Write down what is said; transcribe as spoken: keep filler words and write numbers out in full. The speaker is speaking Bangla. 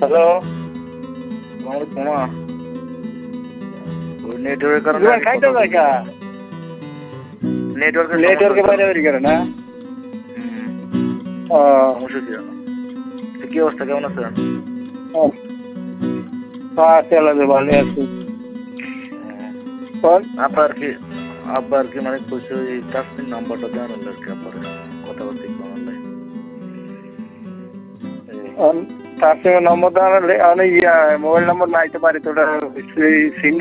হ্যালো আমার ক্ষমা ওই নেটওয়ার্কের কারণে তোমার খাইতে দেখা নেটওয়ার্কের নেটওয়ার্কে বাইরে বেরিয়ে গেলে না ও সমস্যা ছিল না। তো কি অবস্থা, কেমন আছেন? আচ্ছা আল্লাহ ভালো আছি বল আপনার কি আব্বা আর কি মানে কইছে ওই তাসমিন নাম্বারটা দেওয়ার আর কি আব্বার কথাবার্তা একটু আমার লাগে তার সঙ্গে নম্বর দেওয়া অনেক ইয়া মোবাইল নম্বর নাইতে পারি তোটা সিম